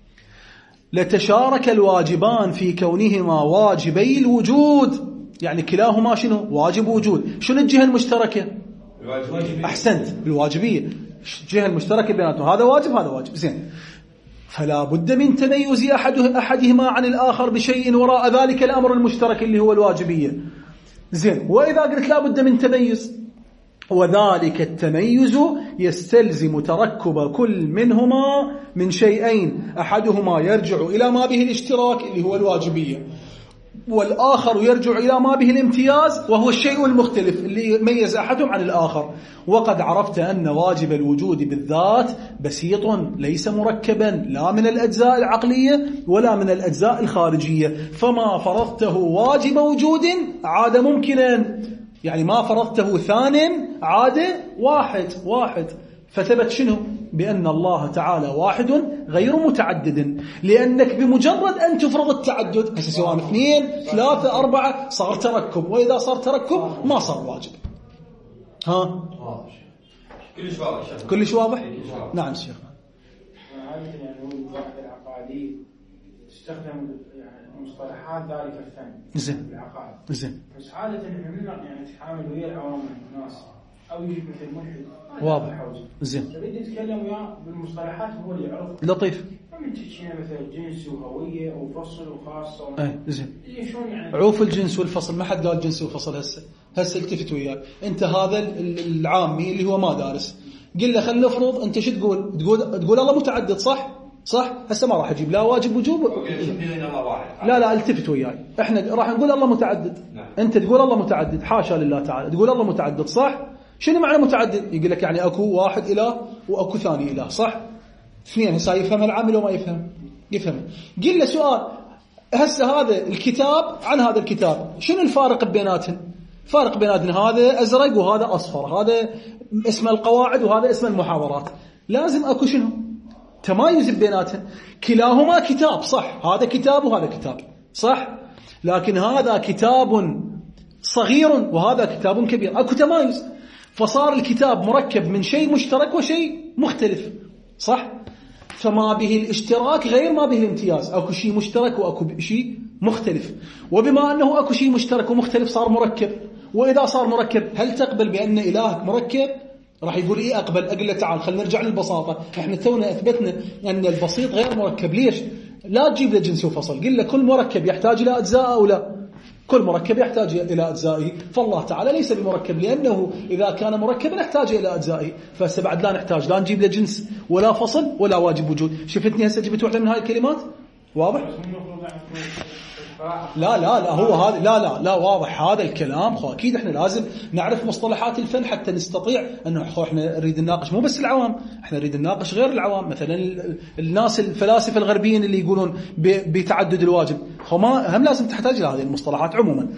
لتشارك الواجبان في كونهما واجبي الوجود، يعني كلاهما شنو؟ واجب وجود. شنو الجهة المشتركة؟ أحسنت، الواجبية، الجهة المشتركة بيناتهم، هذا واجب هذا واجب. زين فلا بد من تميز أحدهما عن الآخر بشيء وراء ذلك الأمر المشترك اللي هو الواجبية. زين وإذا قلت لا بد من تميز، وذلك التميز يستلزم تركب كل منهما من شيئين، أحدهما يرجع إلى ما به الاشتراك اللي هو الواجبية، والآخر يرجع إلى ما به الامتياز وهو الشيء المختلف اللي يميز أحدهم عن الآخر. وقد عرفت أن واجب الوجود بالذات بسيط ليس مركبا لا من الأجزاء العقلية ولا من الأجزاء الخارجية، فما فرضته واجب وجود عاد ممكنا، يعني ما فرضته ثان عاد واحد. فثبت شنو؟ بأن الله تعالى واحد غير متعدد، لأنك بمجرد أن تفرض التعدد سواء 2 3 4 صار تركب، وإذا صار تركب ما صار واجب. ها كلش واضح. نعم شيخ. عادة يعني الواحد العقادي تستخدم يعني مصطلحات ذلك الفن زين العقائد. زين بس عادة احنا يعني نتعامل ويا العوام الناس أو يجيب مثل ملحد واضح. زين تريد يتكلم وياه بالمصطلحات هو اللي يعرف لطيف. من تشينا مثل جنس وهوية وفصل وخاصة. زين يعني عوف الجنس والفصل، ما حد قال جنس وفصل. هسه التفت وياك انت هذا العامي اللي هو ما دارس، قل له خلينا نفرض انت شو تقول الله متعدد صح هسه ما راح اجيب لا واجب وجوب لا التفت وياي. احنا راح نقول الله متعدد. انت تقول الله متعدد، حاشا لله تعالى، تقول الله متعدد صح. شنو معنى متعدد؟ يقول لك يعني اكو واحد اله واكو ثاني اله صح. اثنين هسه يفهم العامل وما يفهم. قل له سؤال، هسه هذا الكتاب عن هذا الكتاب شنو الفارق بيناتهم؟ فارق بيناتنا هذا ازرق وهذا اصفر، هذا اسم القواعد وهذا اسم المحاضرات. لازم اكو شنو؟ تمايز بيناتهم. كلاهما كتاب صح، هذا كتاب وهذا كتاب صح، لكن هذا كتاب صغير وهذا كتاب كبير، اكو تمايز، فصار الكتاب مركب من شيء مشترك وشيء مختلف صح. فما به الاشتراك غير ما به الامتياز، اكو شيء مشترك واكو شيء مختلف، وبما انه اكو شيء مشترك ومختلف صار مركب. واذا صار مركب هل تقبل بان الهك مركب؟ راح يقول ايه اقبل. اقول له تعال خلينا نرجع للبساطه، احنا تونا اثبتنا ان البسيط غير مركب. ليش؟ لا تجيب له جنس وفصل، قل له كل مركب يحتاج الى اجزاء او لا، كل مركب يحتاج الى اجزائه. فالله تعالى ليس بمركب، لانه اذا كان مركبا يحتاج الى اجزائه، فهسه بعد لا نحتاج لا نجيب له جنس ولا فصل ولا واجب وجود. شفتني هسه جبت واحده من هاي الكلمات واضح؟ لا هو هذا لا واضح هذا الكلام. خو اكيد احنا لازم نعرف مصطلحات الفن حتى نستطيع انه احنا نريد نناقش مو بس العوام، احنا نريد نناقش غير العوام، مثلا الناس الفلاسفه الغربيين اللي يقولون بتعدد الواجب، هم لازم تحتاج الى هذه المصطلحات عموما.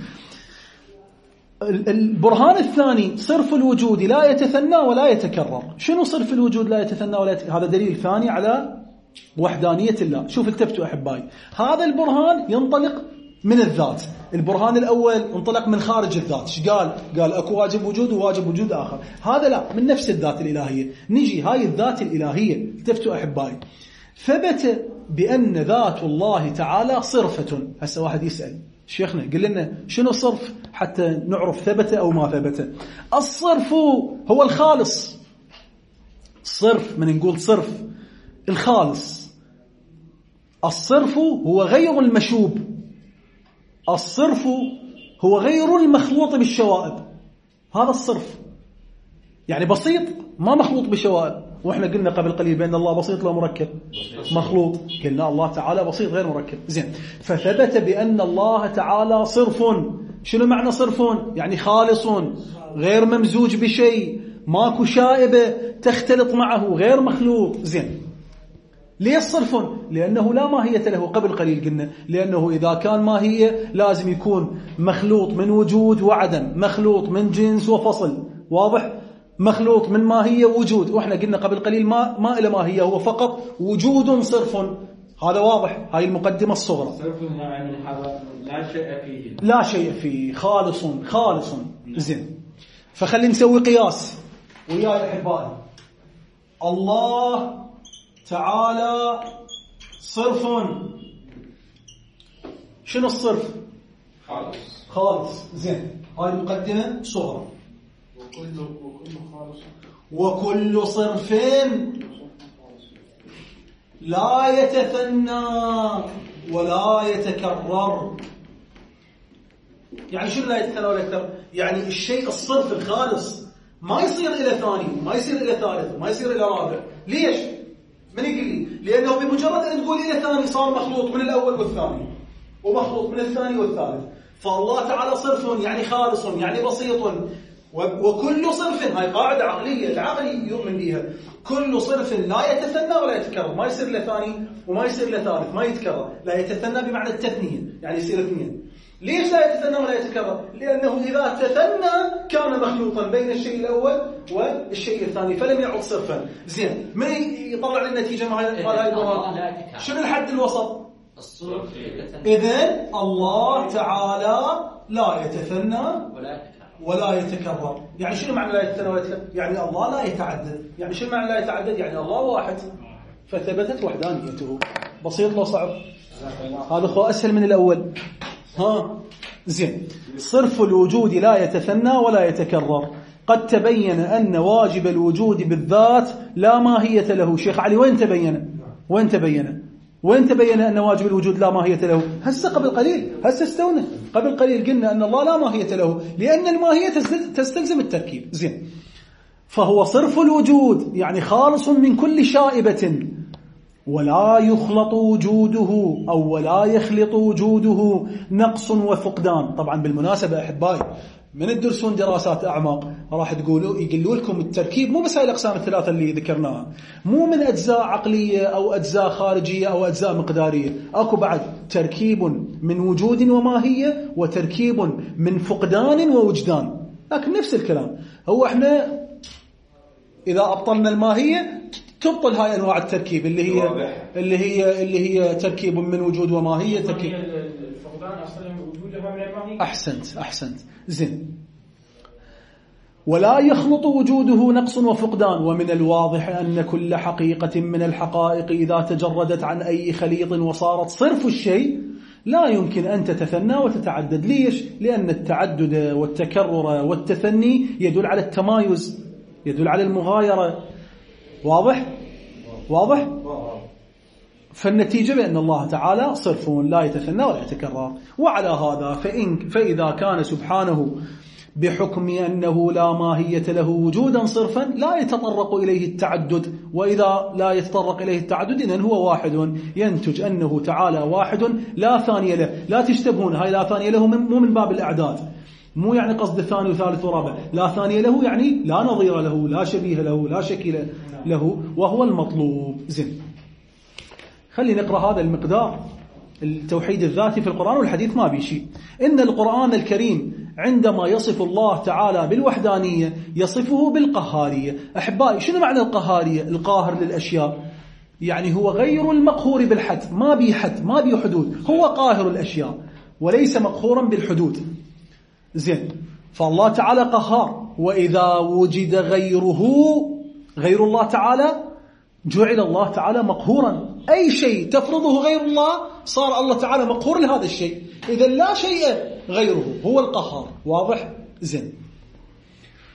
البرهان الثاني صرف الوجود لا يتثنى ولا يتكرر. شنو صرف الوجود لا يتثنى ولا يتكرر؟ هذا دليل ثاني على وحدانية الله. شوف التفتوا أحبائي، هذا البرهان ينطلق من الذات. البرهان الأول انطلق من خارج الذات. ايش قال أكو واجب وجود وواجب وجود آخر. هذا لا، من نفس الذات الإلهية. نجي هاي الذات الإلهية تفتوا أحبائي، ثبت بأن ذات الله تعالى صرفة. هسه واحد يسأل شيخنا قل لنا شنو صرف حتى نعرف ثبت أو ما ثبت. الصرف هو الخالص. صرف من نقول صرف الخالص. الصرف هو غير المشوب. الصرف هو غير المخلوط بالشوائب، هذا الصرف يعني بسيط ما مخلوط بالشوائب. وإحنا قلنا قبل قليل بأن الله بسيط لا مركب مخلوط، قلنا الله تعالى بسيط غير مركب. زين، فثبت بأن الله تعالى صرف. شنو معنى صرف؟ يعني خالص غير ممزوج بشيء، ماكو شائبة تختلط معه، غير مخلوط. زين، ليش صرف؟ لأنه لا ماهية له. قبل قليل قلنا لأنه إذا كان ماهية لازم يكون مخلوط من وجود وعدم، مخلوط من جنس وفصل، واضح؟ مخلوط من ماهية ووجود. وإحنا قلنا قبل قليل ما إلى ماهية، هو فقط وجود صرف. هذا واضح، هاي المقدمة الصغرى. صرف يعني لا شيء فيه، لا شيء فيه، خالص خالص. زين، فخلي نسوي قياس وياي أحبائي. الله تعالى صرف. شنو الصرف؟ خالص. زين، هاي المقدمة صغرى. وكل صرف لا يتثنى ولا يتكرر. يعني شنو لا يتثنى ولا يتكرر؟ يعني الشيء الصرف الخالص ما يصير إلى ثاني وما يصير إلى ثالث وما يصير إلى رابع. ليش؟ من يقول لي؟ لأنه بمجرد أن تقول إلى ثاني صار مخلوط من الأول والثاني ومخلوط من الثاني والثالث. فالله تعالى صرف يعني خالص يعني بسيط. وكل صرف، هاي قاعدة عقلية، العقل يؤمن بها، كل صرف لا يتثنى ولا يتكرر، ما يصير إلى ثاني وما يصير إلى ثالث، ما يتكرر. لا يتثنى بمعنى التثنية، يعني يصير اثنين. ليش لا يتثنى ولا يتكرر؟ لأنه إذا تثنى كان مخلوطا بين الشيء الأول والشيء الثاني فلم يعد صرفا. زين، من يطلع لنا النتيجة مع هاي البراءة؟ شنو الحد الوسط؟ إذن الله تعالى لا يتثنى ولا يتكرر. يعني شنو معنى لا يتثنى ولا يتكرر؟ يعني الله لا يتعدد. يعني شنو معنى لا يتعدد؟ يعني الله واحد فثبتت وحدانيته. بسيط لو صعب؟ هذا هو أسهل من الأول. زين، صرف الوجود لا يتثنى ولا يتكرر. قد تبين أن واجب الوجود بالذات لا ماهية له. شيخ علي وين تبين أن واجب الوجود لا ماهية له؟ هسه قبل قليل، هسه استونا قبل قليل قلنا أن الله لا ماهية له لأن الماهية تستلزم التركيب. زين، فهو صرف الوجود يعني خالص من كل شائبة ولا يخلط وجوده أو ولا يخلط وجوده نقص وفقدان. طبعا بالمناسبة أحبائي من الدرسون دراسات أعماق راح يقولوا لكم التركيب مو بس هاي الأقسام الثلاثة اللي ذكرناها، مو من أجزاء عقلية أو أجزاء خارجية أو أجزاء مقدارية، أكو بعد تركيب من وجود وماهية وتركيب من فقدان ووجدان. لكن نفس الكلام، هو احنا إذا أبطلنا الماهية تبطل هاي أنواع التركيب اللي هي تركيب من وجود وماهية. تركيب الفقدان أصلا وجودها من الماهية. أحسنت. زين، ولا يخلط وجوده نقص وفقدان. ومن الواضح أن كل حقيقة من الحقائق إذا تجردت عن أي خليط وصارت صرف الشيء لا يمكن أن تتثنى وتتعدد. ليش؟ لأن التعدد والتكرر والتثني يدل على التمايز، يدل على المغايرة. واضح؟ فالنتيجة بأن الله تعالى صرف لا يتثنى ولا يتكرر. وعلى هذا فإذا كان سبحانه بحكم أنه لا ماهية له وجودا صرفا لا يتطرق إليه التعدد، وإذا لا يتطرق إليه التعدد إذن هو واحد، ينتج أنه تعالى واحد لا ثاني له. لا تشتبهون، هاي لا ثاني له مو من باب الأعداد، مو يعني قصد الثاني وثالث ورابع. لا ثاني له يعني لا نظير له، لا شبيه له، لا شكل له، وهو المطلوب. زين، خلي نقرأ هذا المقدار التوحيد الذاتي في القرآن والحديث ما بيشي. إن القرآن الكريم عندما يصف الله تعالى بالوحدانية يصفه بالقهارية. أحبائي، شنو معنى القهارية؟ القاهر للأشياء، يعني هو غير المقهور بالحد، ما بي حد، ما بي حدود، هو قاهر الأشياء وليس مقهورا بالحدود. زين، فالله تعالى قهار. وإذا وجد غير الله تعالى جعل الله تعالى مقهورا. أي شيء تفرضه غير الله صار الله تعالى مقهور لهذا الشيء. إذا لا شيء غيره، هو القهار. واضح؟ زين،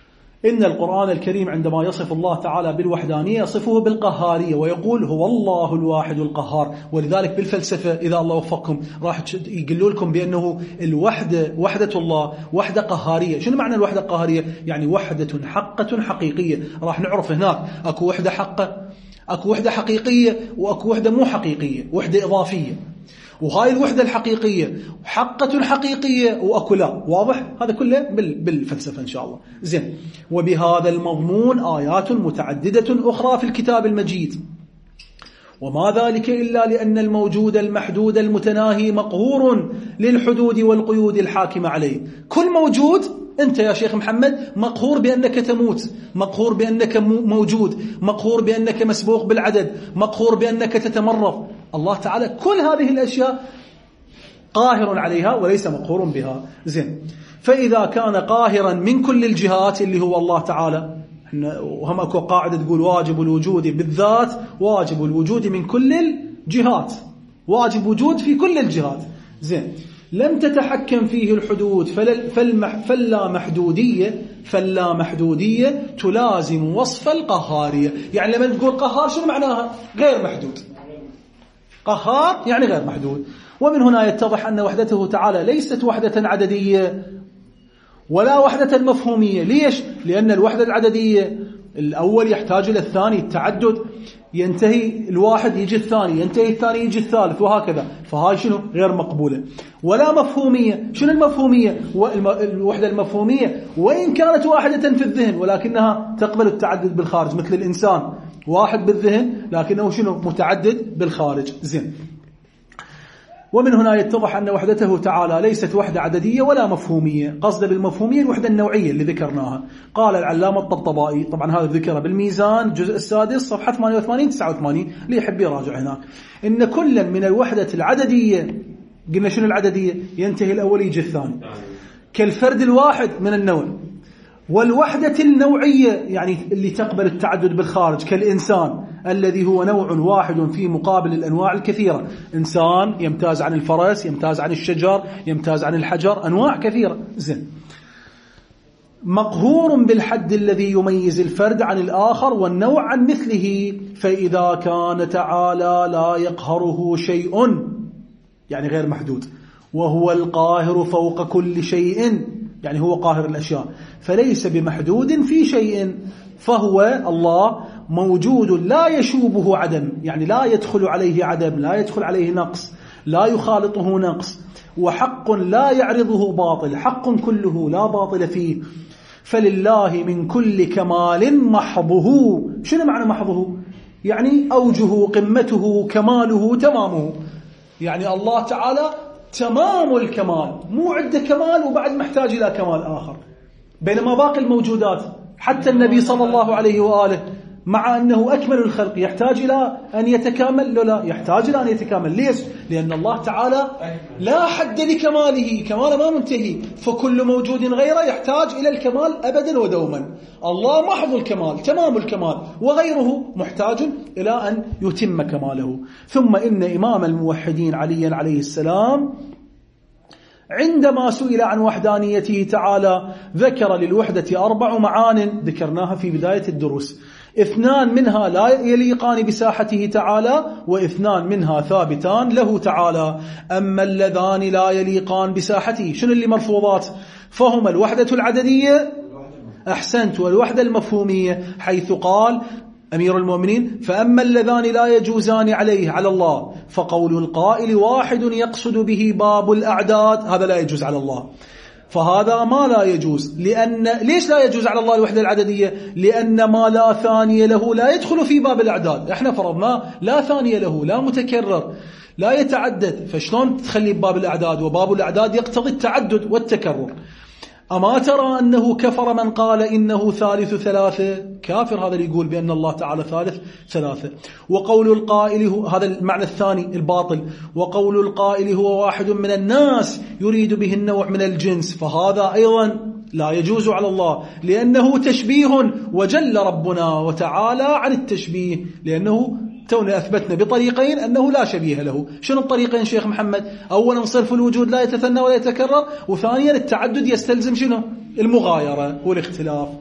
إن القرآن الكريم عندما يصف الله تعالى بالوحدانية يصفه بالقهارية ويقول هو الله الواحد القهار. ولذلك بالفلسفة إذا الله وفقكم راح يقولوا لكم بأنه الوحدة وحدة الله وحدة قهارية. شنو معنى الوحدة القهارية؟ يعني وحدة حقة حقيقية. راح نعرف هناك أكو وحدة حقة، أكو وحدة حقيقية، وأكو وحدة مو حقيقية، وحدة إضافية. وهاي الوحدة الحقيقية حقة حقيقية وأكو لا. واضح؟ هذا كله بالفلسفة إن شاء الله. زين. وبهذا المضمون آيات متعددة أخرى في الكتاب المجيد، وما ذلك إلا لأن الموجود المحدود المتناهي مقهور للحدود والقيود الحاكمة عليه. كل موجود أنت يا شيخ محمد مقهور بأنك تموت، مقهور بأنك موجود، مقهور بأنك مسبوق بالعدد، مقهور بأنك تتمرض. الله تعالى كل هذه الأشياء قاهر عليها وليس مقهور بها. زين. فإذا كان قاهرا من كل الجهات اللي هو الله تعالى، وهم أكو قاعدة تقول واجب الوجود بالذات واجب الوجود من كل الجهات، واجب وجود في كل الجهات. زين. لم تتحكم فيه الحدود فلا محدودية تلازم وصف القهارية. يعني لما تقول قهار شنو معناها؟ غير محدود. قهار يعني غير محدود. ومن هنا يتضح أن وحدته تعالى ليست وحدة عددية ولا وحدة مفهومية. ليش؟ لأن الوحدة العددية الأول يحتاج إلى الثاني، التعدد، ينتهي الواحد يجي الثاني، ينتهي الثاني يجي الثالث، وهكذا. فهاي شنو؟ غير مقبولة. ولا مفهومية. شنو المفهومية؟ الوحدة المفهومية وإن كانت واحدة في الذهن ولكنها تقبل التعدد بالخارج، مثل الإنسان واحد بالذهن لكنه شنو؟ متعدد بالخارج. زين. ومن هنا يتضح أن وحدته تعالى ليست وحدة عددية ولا مفهومية. قصد بالمفهومية الوحدة النوعية اللي ذكرناها. قال العلامة الطبطبائي، طبعا هذا ذكره بالميزان الجزء السادس صفحة 88-89 اللي يحب يراجع هناك، إن كلا من الوحدة العددية، قلنا شنو العددية؟ ينتهي الأول يجي الثاني، كالفرد الواحد من النوع، والوحدة النوعية يعني اللي تقبل التعدد بالخارج، كالإنسان الذي هو نوع واحد في مقابل الأنواع الكثيرة. إنسان يمتاز عن الفرس، يمتاز عن الشجر، يمتاز عن الحجر، أنواع كثيرة. زين. مقهور بالحد الذي يميز الفرد عن الآخر والنوع عن مثله. فإذا كان تعالى لا يقهره شيء يعني غير محدود، وهو القاهر فوق كل شيء يعني هو قاهر الأشياء، فليس بمحدود في شيء، فهو الله موجود لا يشوبه عدم، يعني لا يدخل عليه عدم، لا يدخل عليه نقص، لا يخالطه نقص، وحق لا يعرضه باطل، حق كله لا باطل فيه. فلله من كل كمال محضه. شنو معنى محضه؟ يعني أوجه، قمته، كماله، تمامه. يعني الله تعالى تمام الكمال، مو عنده كمال وبعد محتاج إلى كمال آخر. بينما باقي الموجودات حتى النبي صلى الله عليه وآله مع أنه أكمل الخلق يحتاج إلى أن يتكامل؟ لا يحتاج إلى أن يتكامل. ليش؟ لأن الله تعالى لا حد لكماله، كمال ما منتهي، فكل موجود غيره يحتاج إلى الكمال أبدا ودوما. الله محض الكمال، تمام الكمال، وغيره محتاج إلى أن يتم كماله. ثم إن إمام الموحدين عليا عليه السلام عندما سئل عن وحدانيته تعالى ذكر للوحدة 4 معان ذكرناها في بداية الدروس، 2 منها لا يليقان بساحته تعالى، و2 منها ثابتان له تعالى. أما اللذان لا يليقان بساحته شنو اللي مرفوضات؟ فهما الوحدة العددية، أحسنت، والوحدة المفهومية، حيث قال أمير المؤمنين فأما اللذان لا يجوزان عليه على الله فقول القائل واحد يقصد به باب الأعداد، هذا لا يجوز على الله، فهذا ما لا يجوز. ليش لا يجوز على الله الوحدة العددية؟ لأن ما لا ثانية له لا يدخل في باب الأعداد. احنا فرضنا لا ثانية له، لا متكرر، لا يتعدد، فشلون تخلي باب الأعداد؟ وباب الأعداد يقتضي التعدد والتكرر. أما ترى أنه كفر من قال إنه ثالث 3؟ كافر هذا اللي يقول بأن الله تعالى ثالث 3. وقول القائل هذا المعنى الثاني الباطل، وقول القائل هو واحد من الناس يريد به النوع من الجنس، فهذا أيضا لا يجوز على الله، لأنه تشبيه، وجل ربنا وتعالى عن التشبيه، لأنه تونا أثبتنا بطريقين أنه لا شبيه له. شنو الطريقين شيخ محمد؟ أولا صرف الوجود لا يتثنى ولا يتكرر، وثانيا التعدد يستلزم شنو؟ المغايرة والاختلاف.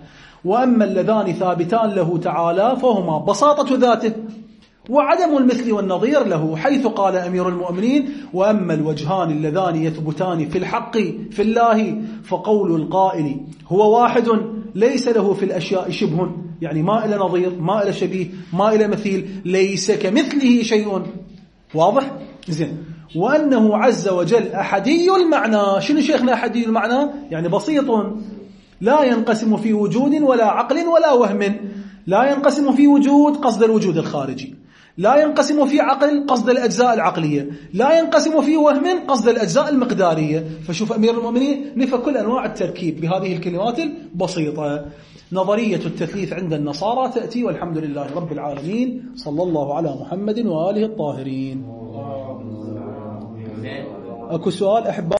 وأما اللذان ثابتان له تعالى فهما بساطة ذاته وعدم المثل والنظير له، حيث قال أمير المؤمنين: وأما الوجهان اللذان يثبتان في الحق في الله فقول القائل هو واحد ليس له في الأشياء شبه، يعني ما إلى نظير، ما إلى شبيه، ما إلى مثيل، ليس كمثله شيء. واضح؟ زين. وأنه عز وجل أحدي المعنى. شنو شيخنا أحدي المعنى؟ يعني بسيط، لا ينقسم في وجود ولا عقل ولا وهم. لا ينقسم في وجود قصد الوجود الخارجي، لا ينقسم في عقل قصد الأجزاء العقلية، لا ينقسم في وهم قصد الأجزاء المقدارية. فشوف أمير المؤمنين نفى كل أنواع التركيب بهذه الكلمات البسيطة. نظرية التثليث عند النصارى تأتي، والحمد لله رب العالمين، صلى الله على محمد وآله الطاهرين. أكو سؤال أحبائي؟